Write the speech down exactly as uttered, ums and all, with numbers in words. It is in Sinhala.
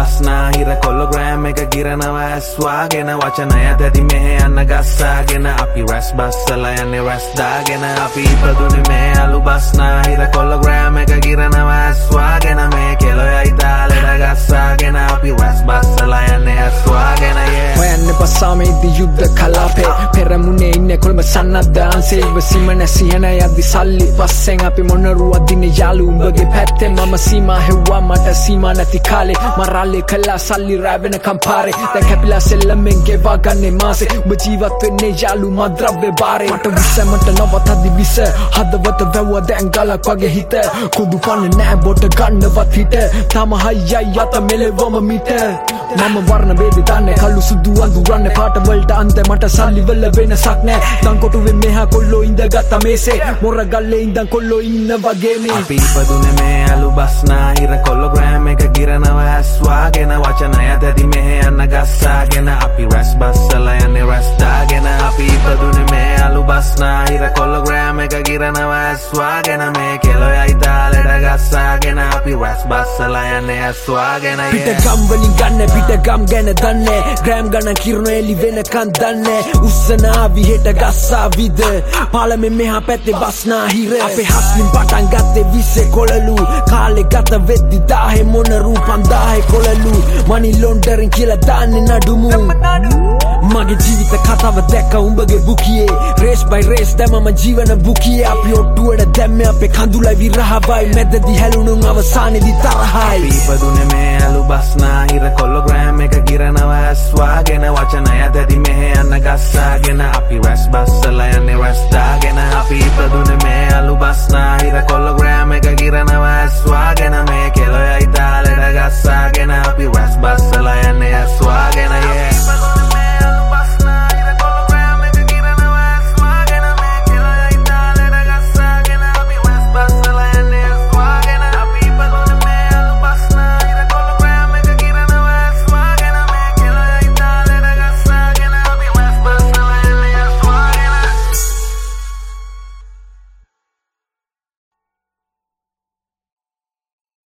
බස්නාහිර කොලොග්‍රෑම් එක ගිරනවා ඇස්වාගෙන වචනය දැති මෙහෙ යන්න ගස්සාගෙන අපි රැස් බස්සලා යන්නේ රැස් දාගෙන අපි ඉපදුනේ මේ අලු බස්නාහිර කොලොග්‍රෑම් එක ගිරනවා ඇස්වාගෙන මේ කෙලොයයි තාලෙට ගස්සාගෙන අපි රැස් බස්සලා යන්නේ ඇස්වාගෙන හොයන්න පස්සාමේදී යුද්ධ කලාපේ පෙරමුණේ ඉන්නේ කොළඹ සන්නද්ධාන්සේ ඉවසීම නැසිහන යද්දි සල්ලි පස්සෙන් අපි මොනරුවක් දිනේ යාළු උඹගේ පැත්තේ මම සීමා හෙව්වා මට සීමා නැති කාලේ මරාලේ කළා සල්ලි රැවෙනකම් පාරේ දැන් කැපිලා සෙල්ලමෙන් ගෙවා ගන්නේ මාසේ උඹ ජීවත් වෙන්නේ යාළු මද්‍රව්‍ය බාරේ මට විසමට නවතද්දි විස හදවත වැව්වා දැන් ගලක් වගේ හිත කුදු පන්න නෑ බොට ගන්නවත් හිට තම හයියයි යත මෙලෙවම මිට මම වර්ණ බේද දන්නේ කළු සුදු අඳුරන්නේ පාට වලට අන්ත මට සල්ලි වල වෙනසක් නෑ දන් කොටුවේ මෙහා කොල්ලෝ ඉඳගත්ත මේසේ මොර ගල්ලේ ඉඳන් කොල්ලෝ ඉන්න වගේ මේ අපි ඉපදුනේ මේ අලු බස්නාහිර කොලොග්‍රෑම් එක ගිරනවා ඇස්වාගෙන වචනය දැති මෙහෙ යන්න ගස්සාගෙන අපි රැස් බස්සලා යන්නේ රැස් දාගෙන අපි ඉපදුනේ මේ අලු බස්නාහිර කොලොග්‍රෑම් එක ගිරනවා ඇස්වාගෙන මේ කෙලොයයි තාලෙට ගස්සාගෙන අපි රැස් බස්සලා යන්නේ ඇස්වාගෙන පිට ගම් වලින් ගන්න පිට ගම් ගැන දන්නේ ග්‍රෑම් ගණන් කිරණ එලි වෙනකන් දන්නේ උස්සන ආවි හෙට ගස්සා විද පාලමෙන් මෙහා පැත්තේ බස්නාහිර අපේ හස්ලින් පටන් ගත්තේ විස්සේ කොළලු කාලේ ගත වෙද්දි දාහේ මොන රූපම් දාහේ කොළලු මනි ලොන්ඩරින් කියලා දාන්නේ නඩුමු මගේ ජීවිත කතාව දැක්ක උඹගේ බුකියේ රේස් බයි රේස් දැමම ජීවන බුකියේ අපි ඔට්ටුවට දැම්මේ අපේ කඳුලයි විරහවයි මැදදී හැලුණුන් අවසානයේදී තරහයි ඉපදුනේ මේ අලු බස්නාහිර කොලොග්‍රෑම් එක ගිරනවා ඇස්වාගෙන වචනය දැති මෙහෙ යන්න ගස්සාගෙන අපි රැස් බස්